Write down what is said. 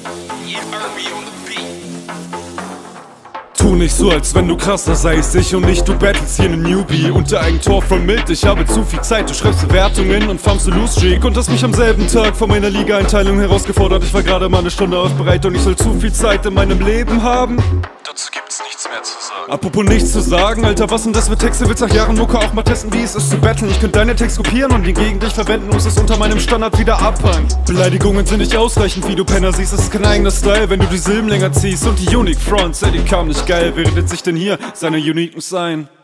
Tu nicht so, als wenn du krasser seist, ich und nicht, du battlest hier ne Newbie. Unter Eigentor von Mild, ich habe zu viel Zeit, du schreibst Bewertungen und farmst du Lose-Streak und hast mich am selben Tag von meiner Liga-Einteilung herausgefordert. Ich war gerade mal eine Stunde aufbereit und ich soll zu viel Zeit in meinem Leben haben. Dazu gibt's nichts mehr zu sagen. Apropos nichts zu sagen, Alter, was denn das für Texte? Willst nach Jahren Mucke auch mal testen, wie es ist zu battlen? Ich könnte deine Text kopieren und ihn gegen dich verwenden, muss es unter meinem Standard wieder abfangen. Beleidigungen sind nicht ausreichend, wie du Penner siehst, es ist kein eigener Style, wenn du die Silben länger ziehst. Und die Unique Fronts, ey, die kam nicht geil, wer redet sich denn hier seiner Uniqueness ein?